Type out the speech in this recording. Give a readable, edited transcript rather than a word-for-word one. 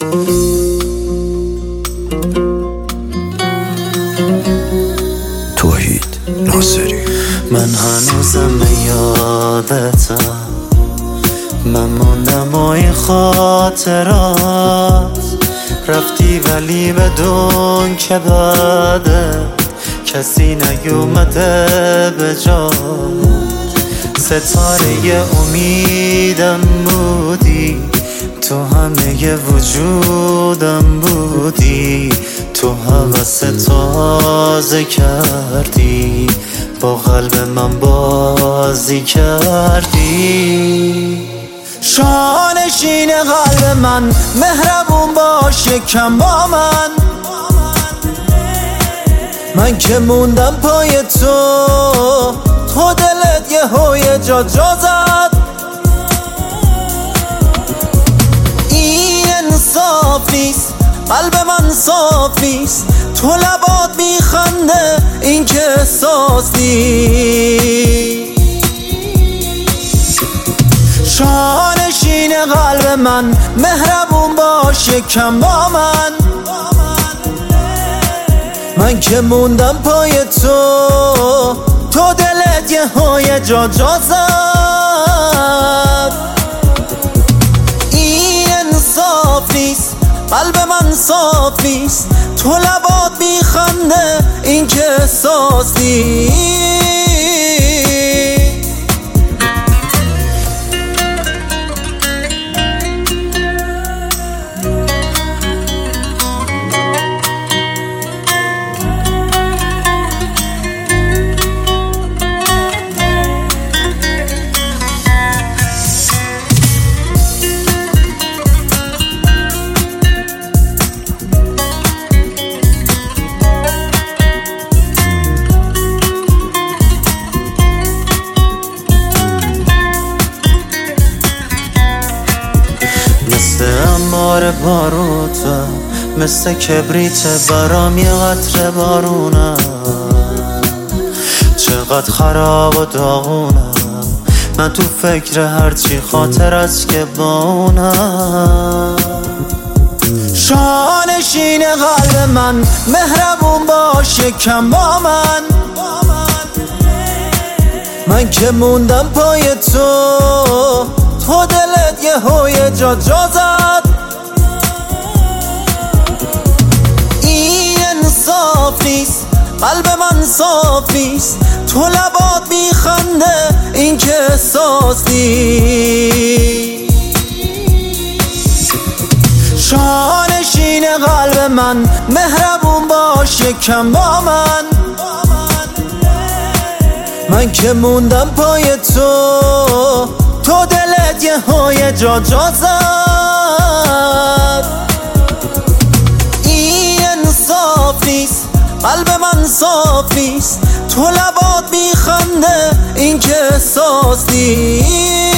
توحید ناصری. من هنوزم یادتم، من موندم و این خاطرات. رفتی ولی بدون که بعده کسی نیومده به جا. ستاره امیدم بودی، تو همه وجودم بودی، تو هوس تازه کردی، با قلب من بازی کردی. شانشین قلب من، مهربون باش یکم با من. من که موندم پای تو دلت یه هوی جا زد. این انصاف نیست، قلب من صاف نیست، تو لبات میخنده این که احساس نیست. شانشین قلب من، مهربون باش یکم با من. من که موندم پای تو دلت یه هوی جا زد. این انصاف نیست، قلب من صاف نیست، تو لبات میخنده این که احساس نیست. مثل انبار باروتم، مثل کبریت برام یه قطره بارونم. چقدر خراب و داغونم، من تو فکر هرچی خاطر است که با اونم. شانشین قلب من، مهربون باش یکم با من. من که موندم پای تو دلت یه هوی جا زد. این انصاف نیست، قلب من صاف نیست، تو لبات میخنده این که احساس نیست. شانشین قلب من، مهربون باش یکم با من. من که موندم پای تو دلت یه هوی جا زد. این انصاف نیست، قلب من صاف نیست، تو لبات میخنده این که احساس نیست.